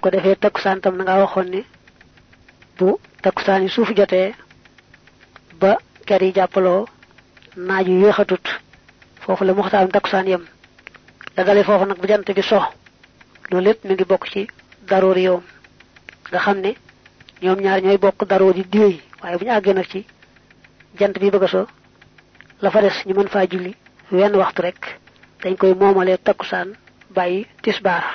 ko defee takkusaan tam na nga waxoon ne bu takkusaan yi suuf jotee ba ker yi jàppaloo naaj yu yéexatut foofu la muxtaaram takkusaan yem la dale foofu nag bu jant bi so loolu lépp mi ngi bokk ci daroori yoom nga xam ne ñoom ñaar ñooy bokk daroori diwéy waaye bu ñu àggee nag ci jant bi bëgg a so la fa des ñu mën faa julli wenn waxtu rek dañ koy moomalee takkusaan bàyyi tisbaar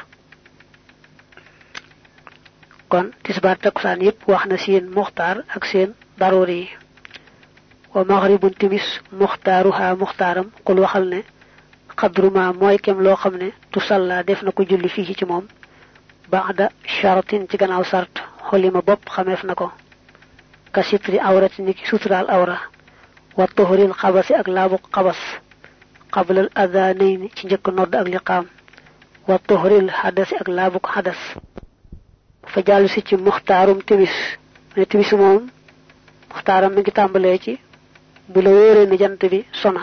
kon tisbaar takkusaan yépp wax na seen muxtaar ak seen daroori yi wa maghribun timis muxtaaruha muxtaaram xul waxal ne xadruma mooy kem loo xam ne tu salla def na ko julli fii ci moom ba'da sharatin ci gannaaw sart xolima bopp xameef na ko ka sitri awrati ni ki suturaal awra wa tuhuril xabasi ak laabu xabas qablal adhanayni ci njëkk nodd ak liqaam wa tuhuril xadasi ak laabu xadas fa jàllu si ci muxtaarum timis ne timis moom muxtaaram mi ngi tàmbalee ci bu la wóoree ni jant bi sona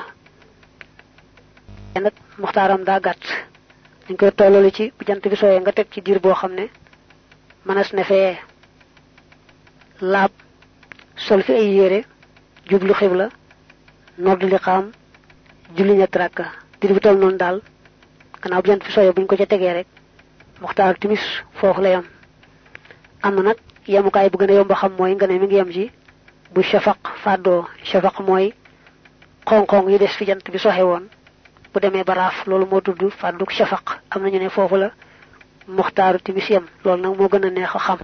nag muxtaaram daa gàtt dañ koy tollale ci bu jant bi sooyee nga teg ci diir boo xam ne mënees na fee laab sol fi ay yére jublu xibla nodd liqaam julli ñetti rakka diir bi toll noonu daal gannaaw bu jant bi sooyee buñ ko ca tegee rek muxtaar timis foofu la yam am na nag yemukaay bu gën a yomb xam mooy nga ne mi ngi yem ci bu shafaq fàddoo shafaq mooy xonq-xonq yi des fi jant bi soxe woon bu demee ba raaf loolu moo tudd fàdduk shafaq am nañu ne foofu la muxtaaru timis yem loolu nag moo gën a neex a xam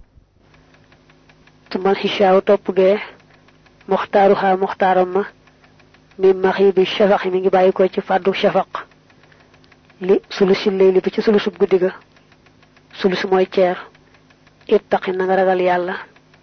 tumal xishaaw topp gee muxtaaruha muxtaaram ma mi maxibi shafaq yi mi ngi bàyyi ko ci fàdduk shafaq li sulusi layli bi ci sulusub guddi ga sulus mooy ceer ittaqi na nga ragal yàlla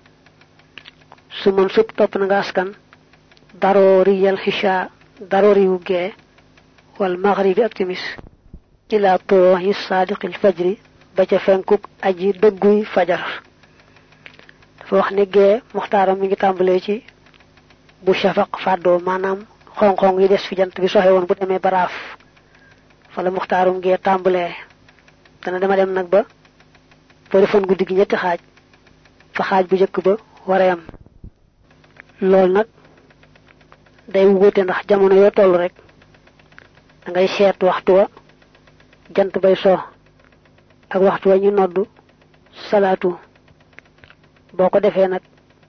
su man sub topp na nga askan darooriyal xisha darooriyu gee wal maghribi ak timis ila tooxi saadiqil fajri ba ca fenkuk aji dëgguy fajar dafa wax ne gee muxtaaram mi ngi tàmbalee ci bu shafaq fàddoo maanaam xonq-xonq yi des fi jant bi soxe woon bu demee baraaf fa la muxtaarum gee tàmbalee dana dema dem nag ba boo defoon guddi gi ñetti xaaj fa xaaj bu njëkk ba war a yam loolu nag day wuute ndax jamono yoo toll rek da ngay seet waxtu wa jant bay so ak waxtu wa ñu noddu salaatu boo ko defee nag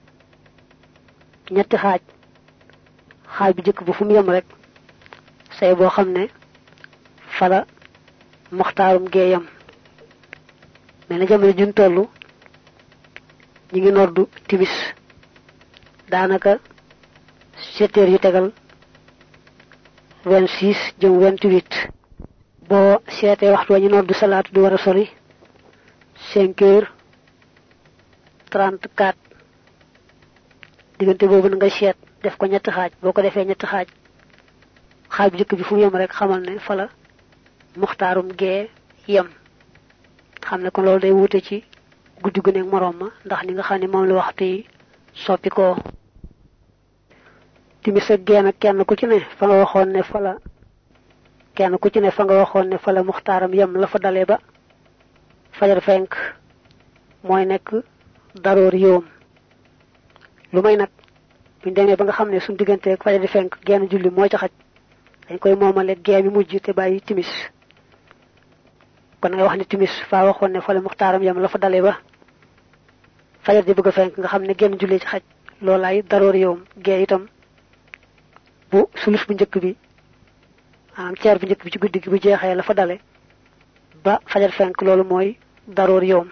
ñetti xaaj bu njëkk bu fu mu yem rek say boo xam ne fala muxtaarum gee yam mais na jamono juñ tollu ñi ngi noddu timis daanaka 7 heures yu tegal 26 jëm 28 boo seetee waxtu wa ñu noddu salaatu di war a sori 5 heures 34 diggante boobu na nga seet def ko ñetti xaaj boo ko defee ñetti xaaj bu njëkk bi fu mu yem rek xamal ne fala muxtaarum gee yem xam ne ko loolu day wute ci guddi gu nekk moroom ma ndax ni nga xam ne moom la waxtu yi soppi ko timis ak gee nag kenn ku ci ne fa nga waxoon ne fa la muxtaaram yem la fa dalee ba fajar fenk mooy nekk daroor yoom lu may nag buñ demee ba nga xam ne suñ digganteeg fajar di fenk genn julli moo ca xaj dañ koy moomale gee mi mujj te bàyyi timis kon nga wax ne timis faa waxoon ne fa la muxtaaram yam la fa dalee ba fajar di bëgg a fenk nga xam ne genn julli ci xaj loolaay daroor yoom gee itam bu sulus bu njëkk bi maanaam ceer bu njëkk bi ci guddi gi bu jeexee la fa dale ba fajar fenk loolu mooy daroor yoom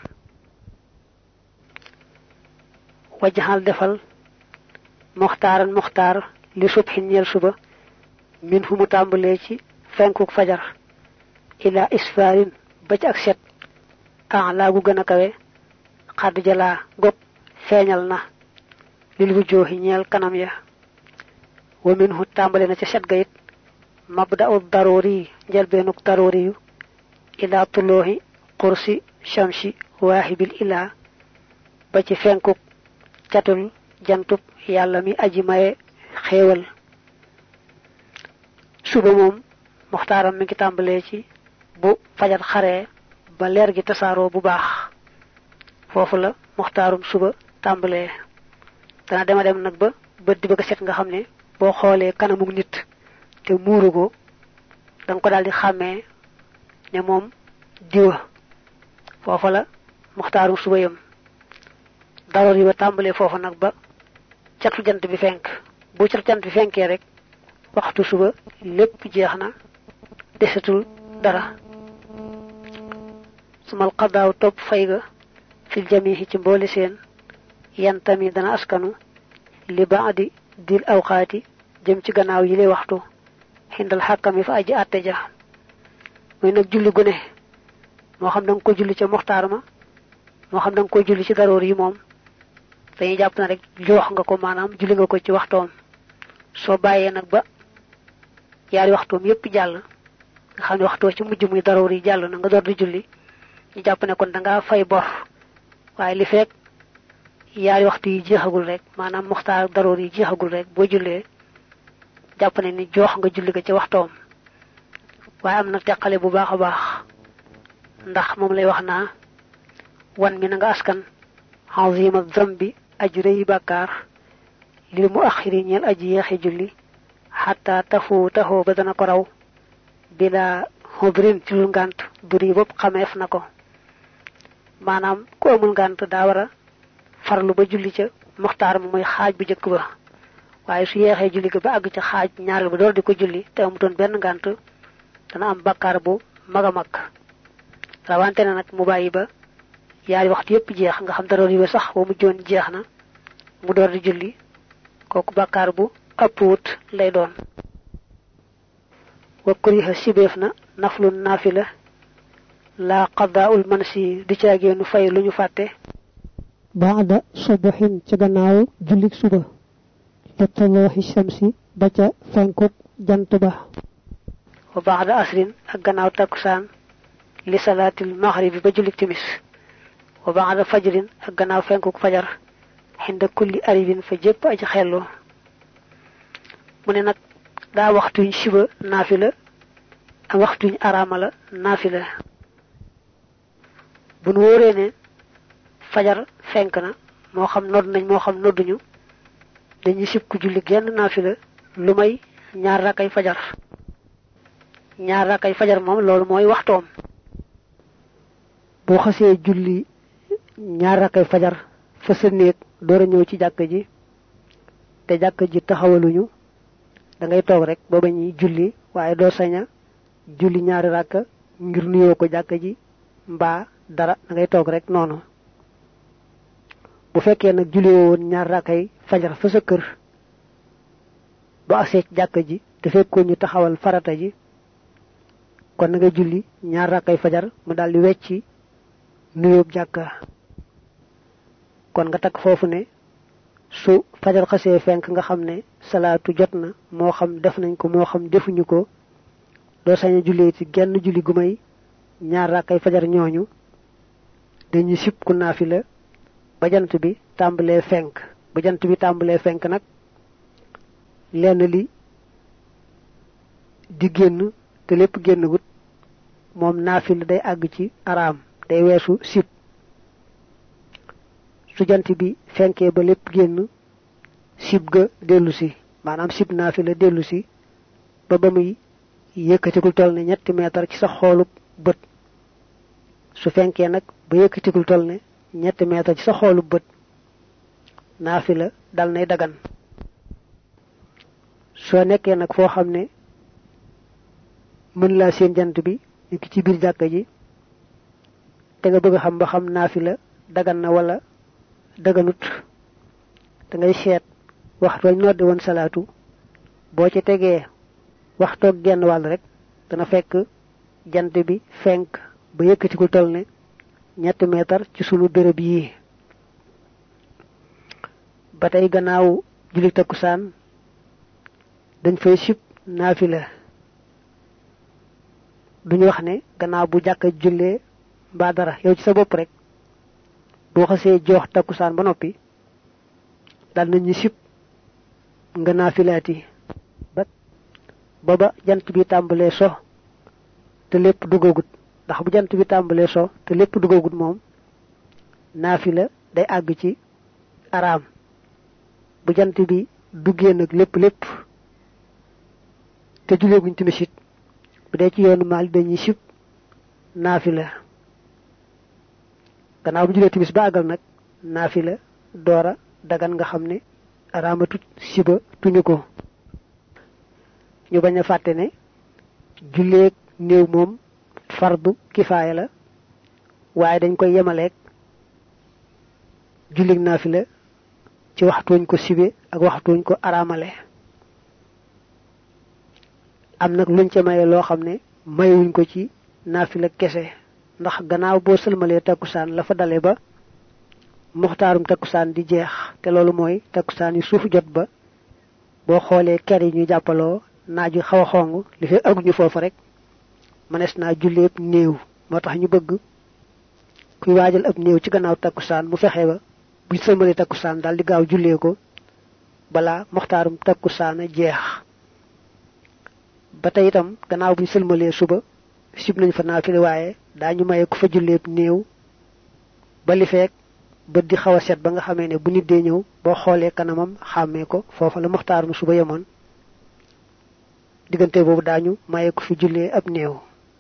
wajjaxal defal muxtaaran muxtaar li subhin ñeel suba min fu mu tàmbalee ci fenkuk fajar ila isfarin ba ci ak set laa gu gën a kawe xadd jalaa gog feeñal na lil wu jooxi ñeel kanam ya wa min hu tàmbale na ca set ga it mabda'u daroori njëlbeenuk daroori yu ila tulooxi qursi shamsi waaxibil ilaa ba ci fenkuk catul jantub yàlla mi aji maye xéewal suba moom muxtaaram mi ngi tàmbalee ci bu fajar xaree ba leer gi tasaaroo bu baax foofu la muxtaarum suba tàmbalee dana dema dem nag ba bët di bëgg set nga xam ne boo xoolee kanamu nit te muuru ko da nga ko daal di xàmmee ne moom diwa foofa la muxtaarum suba yam daroor yi ba tàmbalee foofa nag ba catu jant bi fenk bu catu jant bi fenkee rek waxtu suba lépp jeex na desatul dara sumal qadaaw topp fay ga fil jamihi ci mboole seen yantami dana askanu li baadi dil awqaati jëm ci gannaaw yi lay waxtu xindal xàkkami fa aji àtte ja muy nag julli gu ne moo xam da nga ko julli ca muxtaar ma moo xam da nga ko julli ci daroor yi moom dañuy jàpp na rek jox nga ko maanaam julli nga ko ci waxtoom soo bàyyee nag ba yaari waxtoom yépp jàll nga xam ne waxtoo ci mujj muy daroor yi jàll na nga door di julli ñu jàpp ne kon da ngaa fay bor waaye li fekk yaari waxtu yi jeexagul rek maanaam muxtaar daroor yi jeexagul rek boo jullee jàpp ne ni jox nga julli ga ci waxtoom waaye am na teqale bu baax a baax ndax moom lay wax naa wan mi na nga askan azima zambi aji rëy bàkkaar lil mu axiri ñeel aji yeexi julli xataa taxoo ba dana ko raw bila xobrin ci lu ngànt duri bopp xameef na ko maanaam ku amul ngànt daa war a farlu ba julli ca muxtaar ma mooy xaaj bu jëkk ba waaye su yeexee julli ga ba àgg ca xaaj ñaareel ba door di ko julli te amutoon benn ngànt dana am bàkkaar bu mag a mag rawante na nag mu bàyyi ba yaari waxtu yépp jeex nga xam daroor yi ba sax ba mu joon jeex na mu door di julli kooku bàkkaar bu ëpp wut lay doon wa kuriha sibeef na naflu naafila la qadaa'ul mansi di caageenu fay lu ñu fàtte baada subuhin ca gannaaw jullik suba li talooxi shamsi ba ca fenkuk jant ba wa baada asrin ak gannaaw takkusaan li salaatil maghribi ba jullik timis wa baada fajrin ak gannaaw fenkuk fajar xinda kulli aribin fa jépp aji xellu mu ne nag daa waxtuñ siba naafila ak waxtuñ araama la naafila bu nu wóoree ne fajar fenk na moo xam nodd nañ moo xam nodduñu dañuy sib ku julli genn naafila lu may ñaar rakkay fajar moom loolu mooy waxtoom boo xasee julli ñaar rakkay fajar fa sa néeg door a ñëw ci jàkka ji te jàkka ji taxawaluñu da ngay toog rek booba ñuy julli waaye doo saña julli ñaari rakka ngir nuyoo ko jàkka ji mbaa dara da ngay toog rek noonu bu fekkee nag julli woon ñaar rakkay fajar fa sa kër ba agsee ci jàkka ji te fekkoon ñu taxawal farata ji kon na nga julli ñaar rakkay fajar mu daldi wecci nuyoob jàkka kon nga takk foofu ne su fajar xasee fenk nga xam ne salaatu jot na moo xam def nañ ko moo xam defuñu ko doo sañ a jullee ci genn julli gu may ñaar rakkay fajar ñooñu dañuy sib ku naafila ba jant bi tàmbalee fenk nag lenn li di génn te lépp génn gut moom naafila day àgg ci araam day weesu sib su jant bi fenkee ba lépp génn sib ga dellu si maanaam sib naafila dellu si ba muy yëkkatikul toll ne 3 meetar ci sa xoolub bët su fenkee nag ba yëkkatikul toll ne 3 meetar ci sa xoolub bët naafila dal nay dagan soo nekkee nag foo xam ne mën laa seen jant bi nekk ci biir jàkka ji te nga bëgg xam ba xam naafila dagan na wala daganut da ngay seet waxtu wañ noddi woon salaatu boo ci tegee waxtoog genn wàll rek dana fekk jant bi fenk ba yëkkatikul toll ne 3 meetar ci sunu béréb yii ba tey gannaaw julli takkusaan dañ fay sib naafila duñu wax ne gannaaw bu jàkka jullee mbaa dara yow ci sa bopp rek boo xasee jox takkusaan ba noppi dal nañu sib nga naafilaati ba jant bi tàmbalee so te lépp dugagut ndax bu jant bi tàmbalee so te lépp dugagut moom naafila day àgg ci araam bu jant bi duggee nag lépp te julleeguñ timis it bu dee ci yoonu Maalik dañuy sib naafila gannaaw bu jullee timis ba àggal nag naafila doora dagan nga xam ne araamatut siba tuñu ko ñu bañ a fàtte ne julleeg néew moom fardu kifaaya la waaye dañ koy yemaleeg jullig naafila ci waxtuñ ko sibe ak waxtuñ ko araamale am nag luñ ca maye loo xam ne mayuñ ko ci naafila kese ndax gannaaw boo sëlmalee takkusaan la fa dale ba muxtaarum takkusaan di jeex te loolu mooy takkusaan yi suufu jot ba boo xoolee ker yi ñu jàppaloo naaj wi xaw a xong li fi aguñu foofu rek mënees naa julleeb néew moo tax ñu bëgg kuy waajal ab néew ci gannaaw takkusaan mu fexe ba buñ sëlmalee takkusaan daal di gaaw jullee ko balaa muxtaarum takkusaan a jeex ba tey itam gannaaw buñ sëlmalee suba sib nañ fa naafile waaye daañu maye ku fa julleeb néew ba li feek bët di xaw a set ba nga xamee ne bu nit dee ñëw boo xoolee kanamam xàmmee ko foofa la muxtaarum suba yemoon diggante boobu daañu maye ku fi jullee ab néew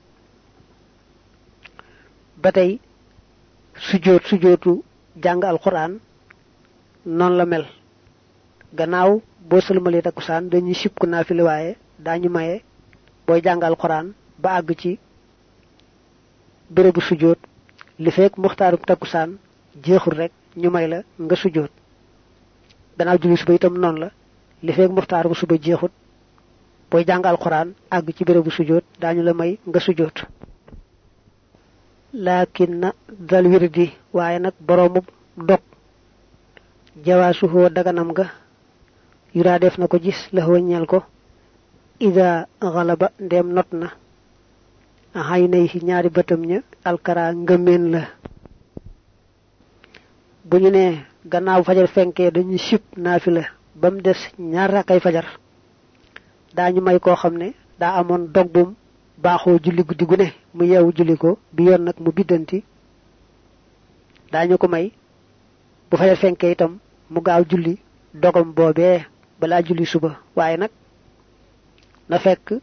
ba tey sujootu jàng alquran noonu la mel gannaaw boo sëlmalee takkusaan dañuy sib ku naafile waaye daañu maye booy jàng alquran ba àgg ci bérébu sujoot li fekk muxtaarum takkusaan jeexul rek ñu may la nga sujoot gannaaw julli suba itam noonu la li fekk muxtaarum suba jeexut booy jàng alquran àgg ci bérébu sujoot daañu la may nga sujoot laakin na dal wirdi waaye nag boroomu dog jawaasuhoo daganam nga yuraa def na ko gis la ñeel ko ida xalaba ndem not na xay nay ci ñaari bëtam ña alkara ngëmeen la bu ñu ne gannaaw fajar fenkee dañuy sib naafila ba mu des ñaar rakkay fajar daañu may koo xam ne daa amoon dog bum baaxoo julli guddi gu ne mu yeewu julli ko bi yoon nag mu biddanti daañu ko may bu fajar fenkee itam mu gaaw julli dogam boobee balaa julli suba waaye nag na fekk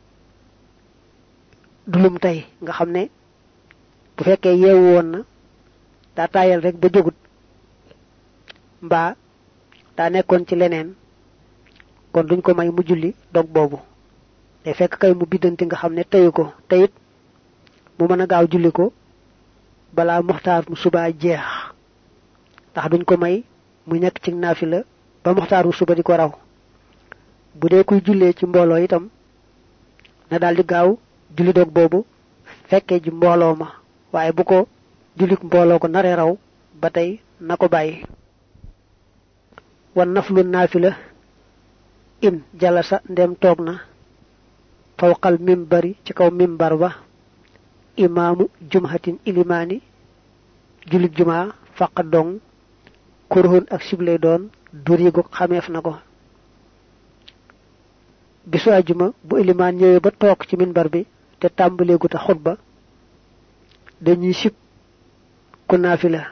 dulum tey nga xam ne bu fekkee yeewu woon na daa taayal rek ba jógut mbaa daa nekkoon ci leneen kon duñ ko may mu julli dog boobu day fekk kay mu biddanti nga xam ne teyu ko te it mu mën a gaaw julli ko balaa muxtaar mu subaa jeex ndax duñ ko may mu nekk ci naafila ba muxtaar mu suba di ko raw bu dee kuy jullee ci mbooloo itam na daal di gaaw julli dog boobu fekkee ji mbooloo ma waaye bu ko jullik mbooloo ko naree raw ba tey na ko bàyyi wan naflu naafila in jalasa ndem toog na fawqal mimbari ci kaw mimbar ba imaamu jumhatin ilimaani jullit jumaa faqa dong kurhun ak sibley doon durigu xameef na ko bisu ajuma bu ilimaan ñëwee ba toog ci minbar bi te tàmbaleegu ta xutba dañuy sib ku naafila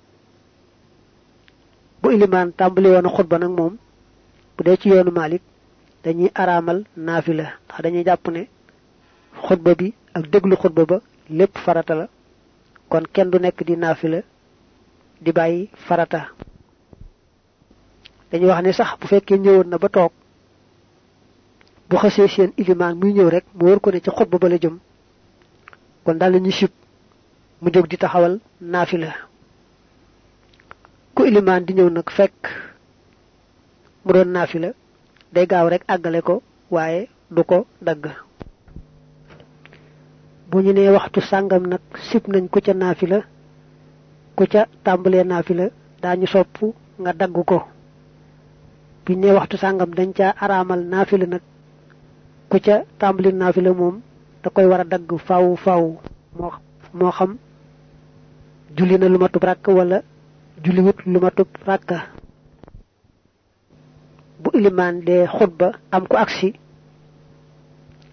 bu ilimaan tàmbali woon a xutba nag moom bu dee ci yoonu Maalik dañuy araamal naafila ndax dañuy jàpp ne xutba bi ak déglu xutba ba lépp farata la kon kenn du nekk di naafila di bàyyi farata dañuy wax ne sax bu fekkee ñëwoon na ba toog bu xasee seen ilimaan muy ñëw rek mu wër ko ne ci xutba ba la jëm kon daal la ñuy sib mu jóg di taxawal naafila ku ilimaan di ñëw nag fekk mu doon naafila day gaaw rek àggale ko waaye du ko dagg bu ñu nee waxtu sàngam nag sib nañ ku ca naafila ku ca tàmbalee naafila daañu sopp nga dagg ko bu ñu nee waxtu sàngam dañ ca araamal naafila nag ku ca tàmbali naafila moom da koy war a dagg faaw moo xam julli na lu matub ràkk wala julliwut lu matub ràkka bu ilimaan dee xutba am ko agsi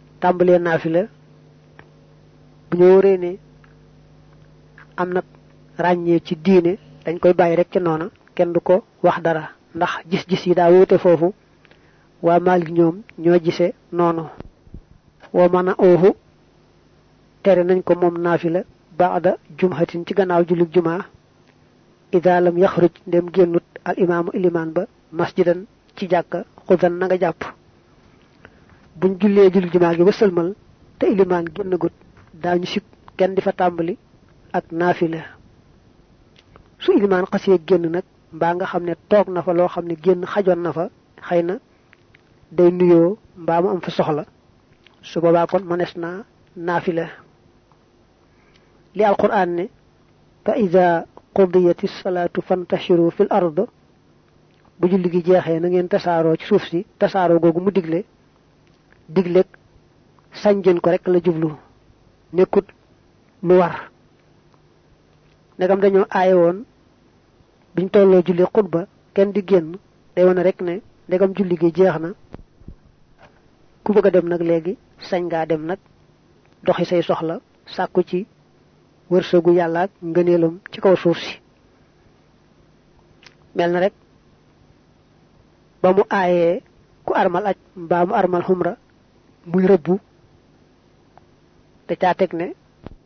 tàmbalee naafila bu ñu wóoree ne am nag ràññee ci diine dañ koy bàyyi rek ci noona kenn du ko wax dara ndax gis-gis yi daa wuute foofu waa Maalik ñoom ñoo gisee noonu wa mana oohu tere nañ ko moom naafila baada jumhatin ci gannaaw jullit jumaa ida lam yaxruj ndem génnut al imaamu ilimaan ba masjidan ci jàkka xudan na nga jàpp buñ jullee jullit jumaa gi ba sëlmal te ilimaan génnagut daañu sib kenn di fa tàmbali ak naafila su ilimaan xasee génn nag mbaa nga xam ne toog na fa loo xam ne génn xajoon na fa xëy na day nuyoo mbaa mu am fa soxla su boobaa kon mënees naa naafila li alquran ne fa ida qudiyati salaatu fantashiru fil ard bu julli gi jeexee na ngeen tasaaroo ci suuf si tasaaroo googu mu digleeg sañ ngeen ko rek la jublu nekkut lu war ndegam dañoo aaye woon biñ tolloo julli xutba kenn di génn day wane rek ne ndegam julli gi jeex na ku bëgg a dem nag léegi sañ ngaa dem nag doxi say soxla sàkku ci wërsëgu yàlla ak ngëneelam ci kaw suuf si mel na rek ba mu aayee ku armal aj mbaa mu armal xumra muy rëbbu te caa teg ne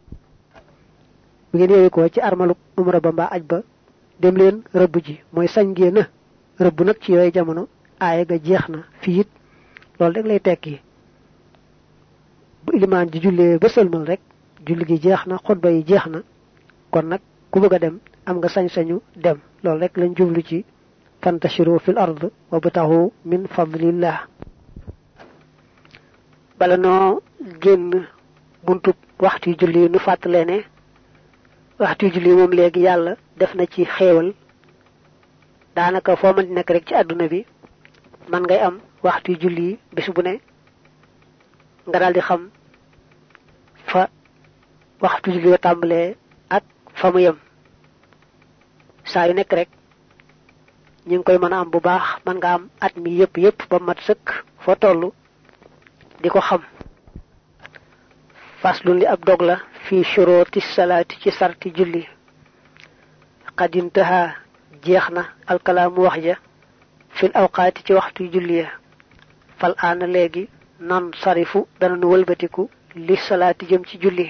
bu ngeen yeewi ko ci armalu umra ba mbaa aj ba dem leen rëbb ji mooy sañ ngeen a rëbb nag ci yooyu jamono aaye ga jeex na fii it loolu rek lay tekki bu ilimaan ji jullee ba sëlmal rek julli gi jeex na xutba yi jeex na kon nag ku bëgg a dem am nga sañ-sañu dem loolu rek lañ jublu ci fantashiru fil ard wabtahu min fadlillah bala noo génn buntu waxtu julli nu fàttalee ne waxtu julli moom léegi yàlla def na ci xéewal daanaka foo mën di nekk rek ci àdduna bi man ngay am waxtu julli bis bu ne nga daal di xam fa waxtu julli wa tàmbalee ak fa mu yem saa yu nekk rek ñu ngi koy mën a am bu baax mën nga am at mi yépp ba mat sëkk foo tollu di ko xam faslun li ab dog la fii shuruti salaati ci sarti julli qadintaha jeex na alkalaamu wax ja fil awqaati ci waxtu julli ya fal aana léegi nan sarifu dana nu wëlbatiku li salaati jëm ci julli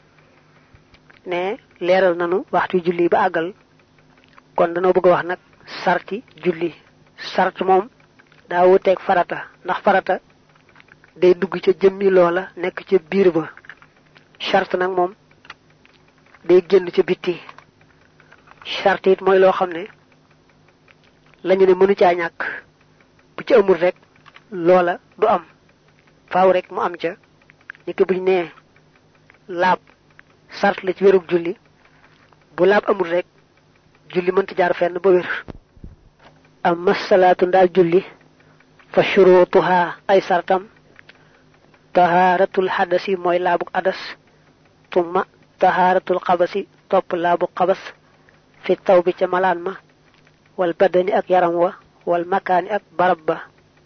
ne leeral nanu waxtu julli ba àggal kon danoo bëgg a wax nag sarti julli sart moom daa wuteeg farata ndax farata day dugg ca jëmmi loola nekk ca biir ba charte nag moom day génn ca bitti charte it mooy loo xam ne lañu ne mënu caa ñàkk bu ci amul rek loola du am faaw rek mu am ca niki buñ nee laab sart la ci wérug julli bu laab amul rek julli mënta jaar fenn ba wér amma salaatu ndaal julli fa shurutuha ay sartam taharatul hadasi mooy laabuk adas tumma taharatul xabasi topp laabuk xabas fi taw bi ca malaan ma wal badani ak yaram wa wal makaani ak barab ba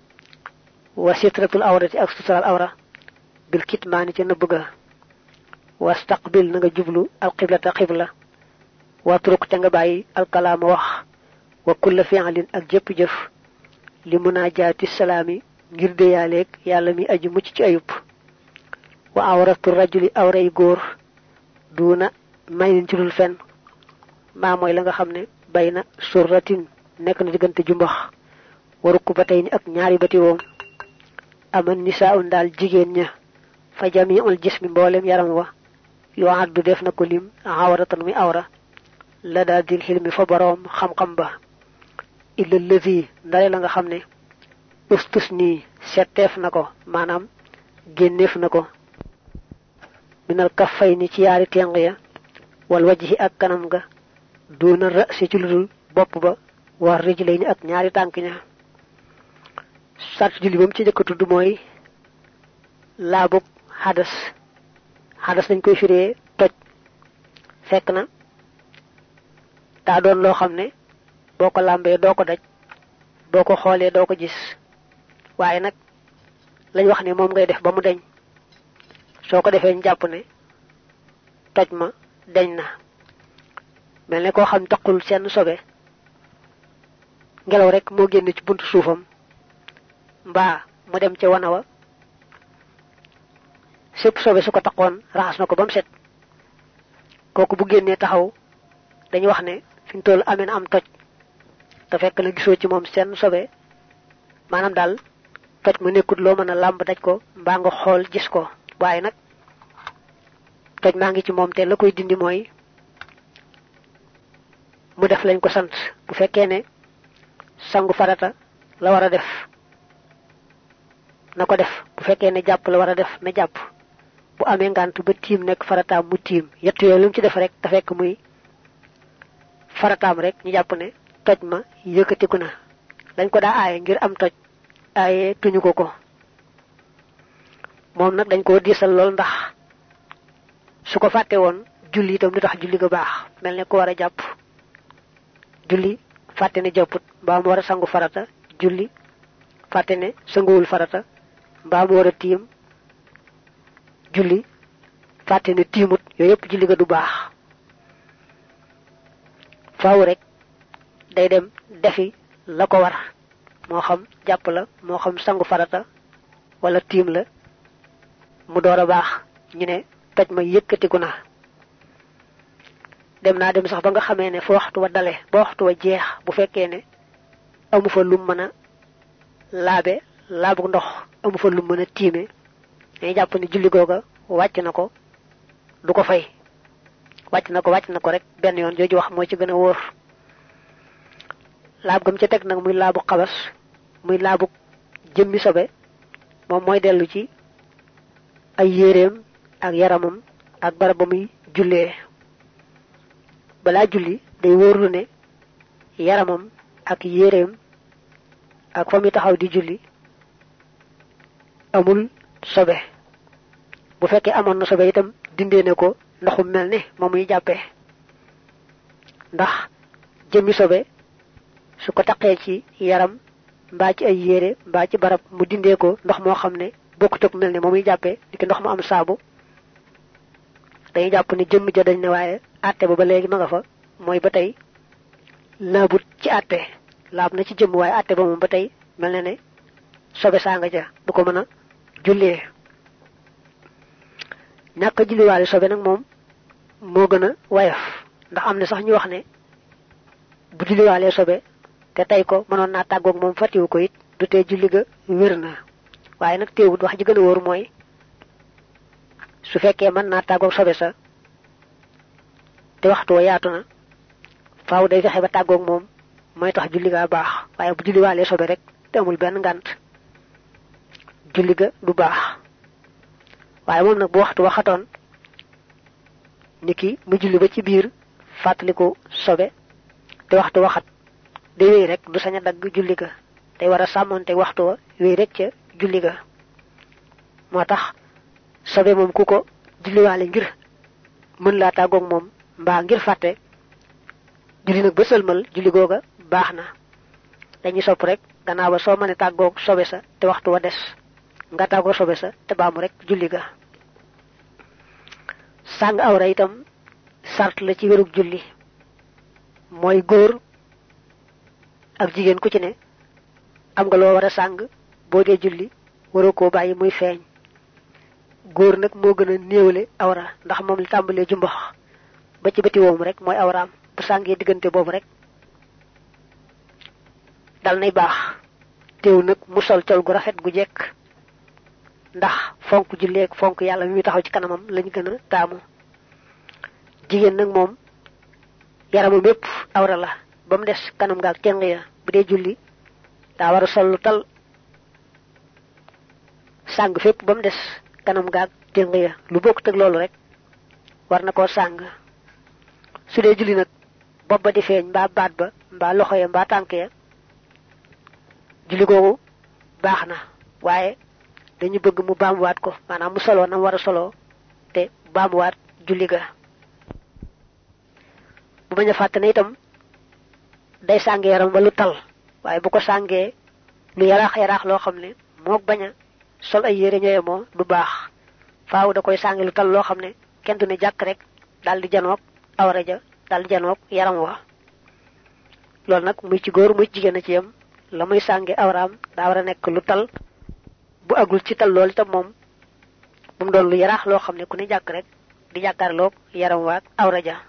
wa sitratul awrati ak sutural awra bil kitmaani ca nëbb ga wastaqbil na nga jublu alqiblata qibla watruk ca nga bàyyi alkalaama wax wa kulla fi'lin ak jëpp jëf li munaajaati salaami ngir deyaaleeg yàlla mi aju mucc ci ayub wa awratu rajuli awray góor duuna may ci dul fen maa mooy la nga xam ne bay na surratin nekk na diggante jumbax waruku ba tey ni ak ñaari bati woom aman nisaa'un daal jigéen ña fa jami'ul jismi mboolem yaram wa yoo addu def na ko lim awratan muy awra la daal dil xilmi fa boroom xam-xam ba illa lazi ndare la nga xam ne ustus nii setteef na ko maanaam génneef na ko minal kaffay ni ci yaari teng ya wal wajhi ak kanam ga duuna ra'si ci ludul bopp ba war rijlay ni ak ñaari tànk ña sart julli bam ci njëkk a tudd mooy laabug xadas dañ koy firee toj fekk na daa doon loo xam ne boo ko làmbee doo ko daj boo ko xoolee doo ko gis waaye nag lañ wax ne moom ngay def ba mu deñ soo ko defee ñu jàpp ne toj ma deñ na melne ko xam taxul sen sobe ngelaw rek mo genn ci buntu suufam mba mu dem ci wanawa sepp sobe su ko taxoon raxas nako bam set koku bu genné taxaw dañu wax ne fiñ toll amena am toj ta fekk na gisoo ci mom sen sobe manam dal toj mu nekkut lo mëna lamb daj ko mba nga xol gis ko waye nak toj ma ngi ci mom te la koy dindi moy mu def lañ ko sant bu fekkee ne sangu farata la wara def nako def bu fekkee ne japp la wara def na japp bu amé ngant ba tim nek farata mu tim yett yoy lu ci def rek ta fekk muy faratam rek ñu japp ne toj ma yëkëtiku na lañ ko da ayé ngir am toj ayé tuñu ko mom nak dañ ko diisal lol ndax su ko faté won julli itam lu tax julli ga baax melne ko wara japp julli faté ne japput ba mu wara sangu farata julli faté ne sanguwul farata ba mu wara tim julli faté ne timut yoyep julli ga du baax faaw rek day dem defi la ko war mo xam japp la mo xam sangu farata wala tim la mu doora baax ñu ne toj ma yëkkatiku na dem na dem sax ba nga xamé ne fo waxtu wa dalé bo waxtu wa jeex bu fekké ne amu fa lu mëna labé labu ndox amu fa lu mëna timé day japp ni julli goga wacc nako du ko fay wacc nako rek ben yoon joju wax mo ci gëna wóor lab gam ci tek nak muy labu xabas muy labu jëmmi sobe mom moy delu ci ay yéreem ak yaramam ak barab ba muy jullee bala julli day wóorlu ne yaramam ak yéreem ak fa muy taxaw di julli amul sobe bu fekkee amoon na sobe itam dindee ne ko ndoxum mel ne moom muy jàppee ndax jëmmi sobe su ko taqee ci yaram mbaa ci ay yére mbaa ci barab mu dindee ko ndox moo xam ne bokkut ak mel ne moom muy jàppee di ndox mu am saabu day japp ni jëm ja dañ ne waye atté ba légui ma nga fa moy ba tay labut ci atté lab na ci jëm waye atté ba mom ba tay melne ne sobe sa nga ja du ko mëna julé ñaka julli walé sobe nak mom mo gëna wayaf ndax amna sax ñu wax ne bu julli walé sobe té tay ko mënon na tagok mom fatiwu ko it du té julli ga wërna waye nak téwut wax ji gëna wor moy su fekkee man na tagok sobe sa te waxtu wa yaatuna faaw day fexé ba tagok mom moy tax julli ga baax waye bu julli walé sobe rek te amul ben ngant julli ga du baax waye mom nak bu waxtu waxaton niki mu julli ba ci biir fatliko sobe te waxtu waxat day wéy rek du saña dag julli ga day wara samonté waxtu wa wéy rek ca julli ga motax sobe mom kuko julli walé ngir mën la tagok mom mba ngir faté julli nak bësselmal julli goga baxna dañuy sopp rek gannaaw ba so mané tagok sobe sa te waxtu wa dess nga tagok sobe sa te baamu rek julli ga sang awra itam sart la ci wéruk julli moy góor ak jigen ku ci ne am nga lo wara sang bo dé julli waro ko bayyi muy feñ góor nak mo gëna néewle awra ndax mom li tambalé ju mbax ba ci bëti wom rek moy awraam bu sangé digënté bobu rek dal nay baax teew nak mu sol tol gu rafet gu jekk ndax fonku julli ak fonku yalla mi taxaw ci kanamam lañu gëna taamu jigen nak mom yaramu bépp awra la bam dess kanam gaak teng ya bu dé julli da wara sol lu tal sang fépp bam dess kanam gaak teng ya lu bokk tek lolu rek war na ko sang su dé julli nak bob ba di feñ ba baat ba ba loxo ya ba tank ya julli gogu baxna waye dañu bëgg mu baamuwaat ko manam mu solo nam wara solo te baamuwaat julli ga bu baña fatane itam day sangé yaram ba lu tal waye bu ko sangé lu yarax lo xamné mok baña sol ay yéré ñoy mo du baax faaw da koy sangé lu tal lo xamné kenn du ne jak rek dal di janok awra ja dal janoog yaram wa loolu nag muy ci góor muy jigéen a ci yam la muy sànge awraam daa war a nekk lu tal bu agul ci tal loolu itam moom bu mu doon lu yaraax loo xam ne ku ne jàkk rek di jàkkaarloog yaram waag awra ja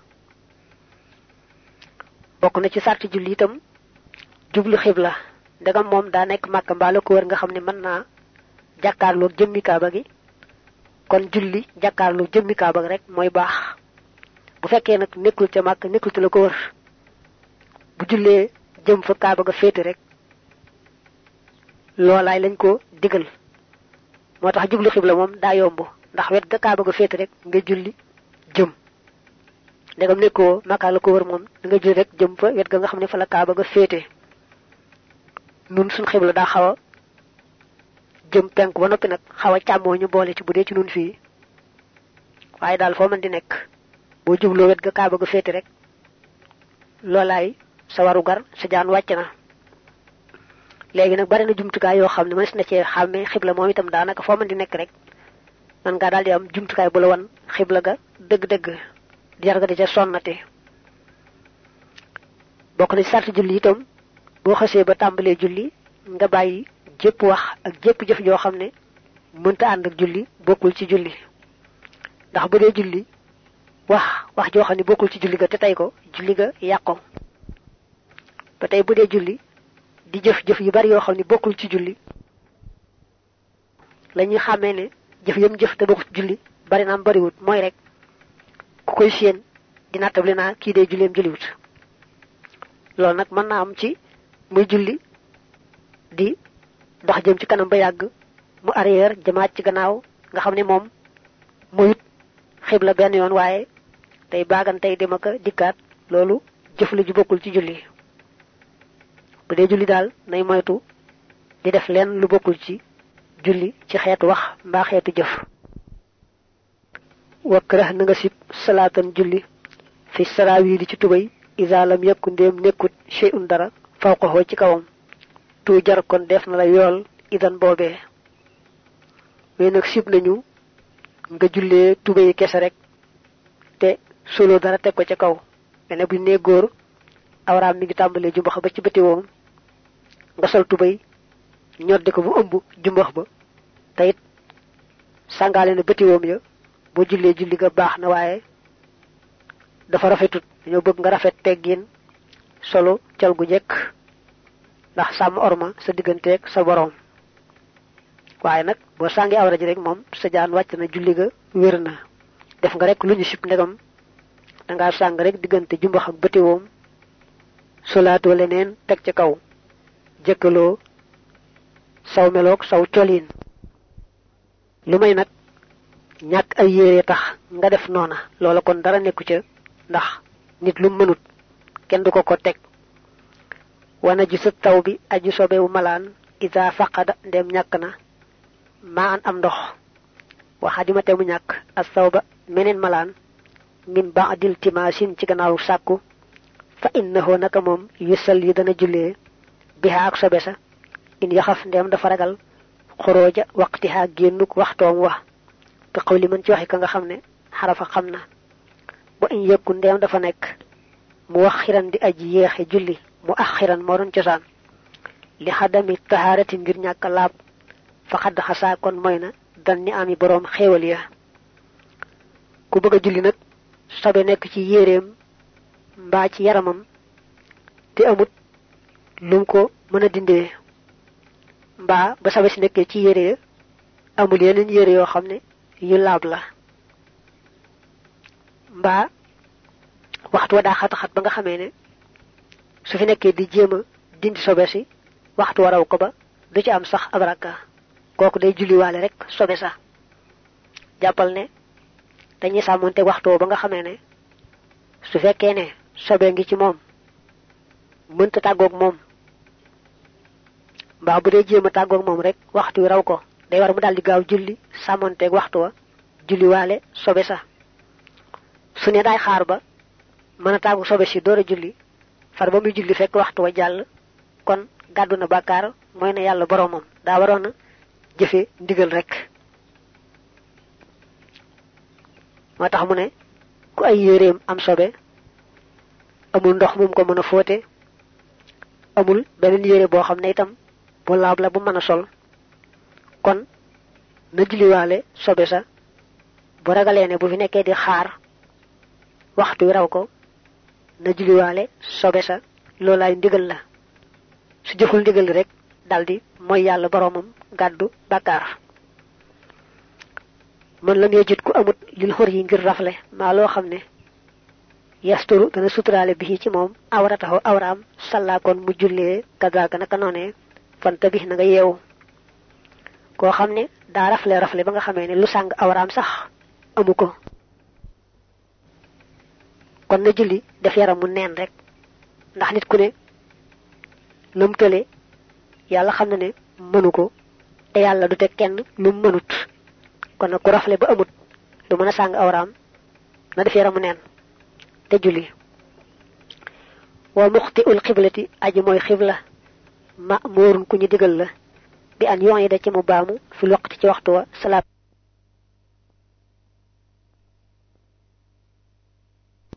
bokk na ci sarti julli itam jublu xibla ndegam moom daa nekk Màkka mbaa la ko wër nga xam ne mën naa jàkkaarloog jëmmi kaaba gi kon julli jàkkaarloog jëmmi kaaba gi rek mooy baax bu fekkee nag nekkul ca Màkka nekkul ci la ko wër bu jullee jëm fa kaaba ga féete rek loolaay lañ ko digal moo tax jublu xibla moom daa yomb ndax wet ga kaaba ga féete rek nga julli jëm ndegam nekkoo Màkka la ko wër moom da nga julli rek jëm fa wet ga nga xam ne fa la kaaba ga féete nun suñ xibla daa xaw a jëm penk ba noppi nag xaw a càmmoo ñu boole ci bu dee ci nun fii waaye daal foo mën di nekk boo jubloo wet ga kaaba ga féete rek loolaay sa waru gar sa jaan wàcc na léegi nag bari na jumtukaay yoo xam ne mënees na cee xàmmee xibla moom itam daanaka foo mën di nekk rek man ngaa daal di am jumtukaay bu la wan xibla ga dëgg-dëgg jar nga di ca sonnate bokk na ci sarti julli itam boo xasee ba tàmbalee julli nga bàyyi jépp wax ak jépp jëf joo xam ne mënta ànd ak julli bokkul ci julli ndax bu dee julli wax joo xam ne bokkul ci julli ga te tey ko julli ga yàqu ba tey bu dee julli di jëf yu bari yoo xam ne bokkul ci julli la ñuy xàmmee ne jëf yam jëf te bokkul ci julli bari naam bariwut mooy rek ku koy séen di nattable naa kii dee julleem julliwut loolu nag mën naa am ci muy julli di dox jëm ci kanam ba yàgg mu arrière jëmaat ci gannaaw nga xam ne moom moyut xibla benn yoon waaye tey baagan tey dem ak dikkaat loolu jëf la ju bokkul ci julli bu dee julli daal nay moytu di def leen lu bokkul ci julli ci xeetu wax mbaa xeetu jëf wakrah na nga sib salaatan julli fi saraawi di ci tubay isa lam yakku ndéem nekkut shay'un dara fawqahu ci kawam tu jar kon def na la yool idan boobee mais nag sib nañu nga jullee tubay kese rek te solo dara teg ko ca kaw mene bu nee góor awraam mi ngi tàmbalee jumbax ba ci bëti woom nga sol tubay ñoddi ko bu ëmb jumbax ba te it sàngaale na bëti woom ya boo jullee julli ga baax na waaye dafa rafetut dañoo bëgg nga rafet teggin solo cal gu jekk ndax sàmm orma sa digganteeg sa boroom waaye nag boo sàngi awra ji rek moom sa jaan wàcc na julli ga wér na def nga rek lu ñu sib ndegam dangaa sàng rek diggante jumbax ak bëti woom solaatoo leneen teg ca kaw jëkkaloo saw meloog saw coliin lu may nag ñàkk ay yére tax nga def noona loola kon dara nekku ca ndax nit lu mënut kenn du ko teg wana ji sa taw bi aju sobewu malaan isa faqada ndem ñàkk na maa an am ndox waxadima te mu ñàkk as saw ba meneen malaan min ba'dil timaasin ci gannaaw sàkku fa innahu naka moom yusal yi dana jullee biha ak sobe sa in yaxaf ndem dafa ragal xorooja waqtiha génnuk waxtoom wa bi xawli mën ci waxe ka nga xam ne xarafa xam na ba in yëkku ndem dafa nekk mu wax xiran di aji yeexe julli mu axiran moo doon cosaan li xadami tahaarati ngir ñàkk laab fa xadd xasaa kon mooy na dan ni ami boroom xéewal ya ku bëgg a julli nag sobe nekk ci yéreem mbaa ci yaramam te amut lum ko mën a dindee mbaa ba sobe si nekkee ci yére ya amul yeneen yére yoo xam ne yu laab la mbaa waxtu wa daa xat-xat ba nga xamee ne su fi nekkee di jéem a dindi sobe si waxtu waraw ko ba du ci am sax ab rakka kooku day julliwaale rek sobe sax jàppal ne dañuy sàmmonte waxtu ba nga xamee ne su fekkee ne sobe ngi ci moom mënta tàggoog moom mbaa bu dee jéem a tàggoog moom rek waxtu wi raw ko day war mu daal di gaaw julli sàmmonteeg waxtu wa julliwaale sobe sax su ne daay xaar ba mën a tàggu sobe si door a julli far ba muy julli fekk waxtu wa jàll kon gàddu na bàkkaar mooy na yàlla boroomam daa waroon a jëfe ndigal rek moo tax mu ne ku ay yéreem am sobe amul ndox mum ko mëna fóote amul beneen yére boo xam ne itam bu laab la bu mën a sol kon na julliwaale sobe sa bu ragalee ne bu fi nekkee di xaar waxtu wi raw ko na julliwaale sobe sa loolaay ndigal la su jëful ndigal rek daldi mooy yàlla boroomam gàddu bàkkaar man lam yejit ku amut lil xor yi ngir rafle maa loo xam ne yasturu dana suturaale bi ci moom awrataxoo awraam sallaakoon mu jullee kadaaka naka noonee fanta bi na nga yeewu koo xam ne daa rafle ba nga xamee ne lu sàng awraam sax amu ko kon na julli def yaramu neen rek ndax nit ku ne lam tële yàlla xam na ne mënu ko te yàlla du teg kenn lu mënut kon nag ku rafle ba amut lu mën a sàng awraam na def yaramu neen te julli wa muxti ul xiblati aji mooy xibla ma moorun ku ñu digal la bi an yoon yi da ci mu baamu fi waqti ci waxtu wa salaat